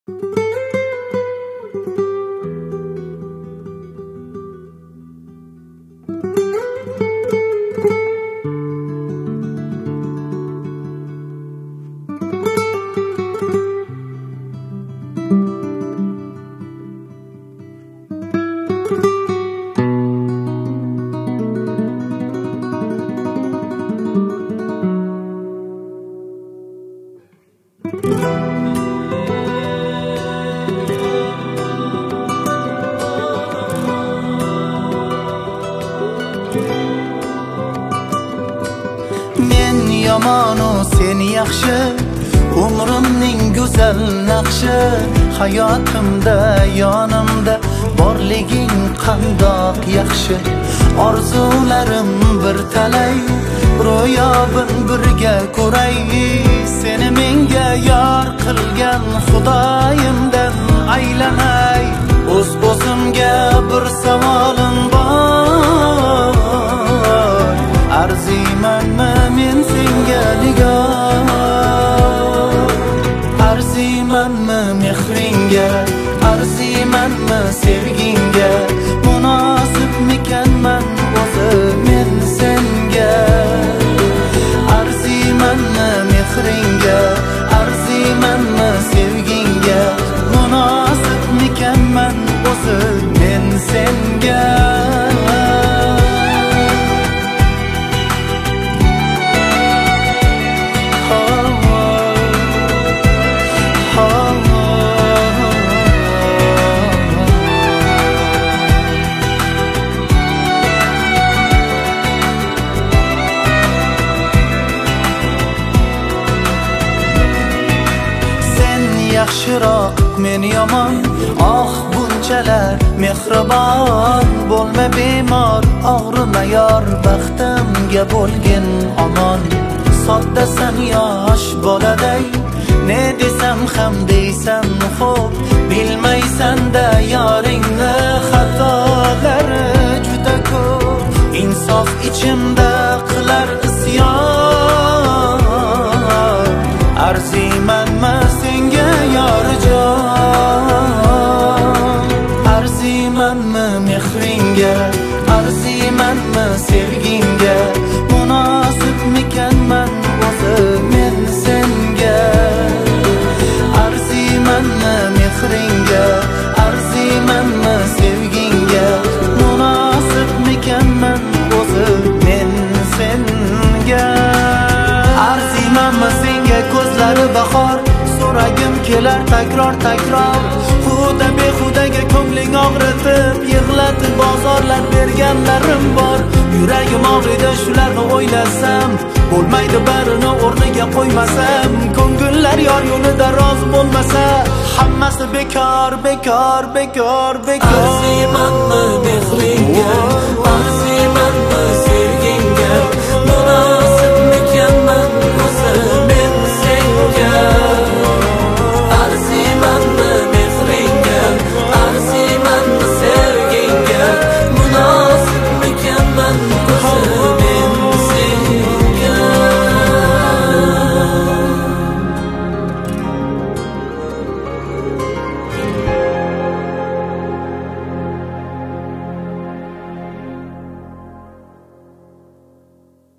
Men yomonu sen yaxshi, umrimning go'zal naqshi. Hayotimda yonimda borliging qandoq yaxshi. Orzularim bir talay, ro'yobin birga ko'ray. Seni menga yor qilgan Xudoyimdan aylanay. O'z-o'zimga bir savolim bor, arzimanmi men senga nigor? Arzimanmi mehringga, arzimanmi sevgingga? Munosibmikanman o'zi men senga? Arzimanmi mehringga, arzimanmi sevgingga? Munosibmikanman o'zi men senga? Yaxshiroq men yomon, oh bunchalar mehribon. Bo'lma bemor, og'rima yor, baxtimga bo'lgin omon. Soddasan yosh boladay, ne desam ham deysan xo'p. Bilmaysan-da yoringni xatolari juda ko'p. Insof ichimda qilar isyon, arzimanmi senga yorjon? Arzimanmi mehringga, arzimanmi sevgingga? Munosibmikanman o'zi men senga? Arzimanmi mehringga, arzimanmi sevgingga? Munosibmikanman o'zi men senga? Arzimanmi senga ko'zlari bahor, so'ragim kelar takror takror. Xuda behudaga ko'ngling og'ritib, yig'latib bozorlar berganlarim bor. Yuragim og'riydi shularni o'ylasam, bo'lmaydi barini o'rniga qo'ymasam. Ko'ngillar yor yo'lida rozi bo'lmasa, hammasi bekor, bekor, bekor, bekor. Arzimanmi mehringga,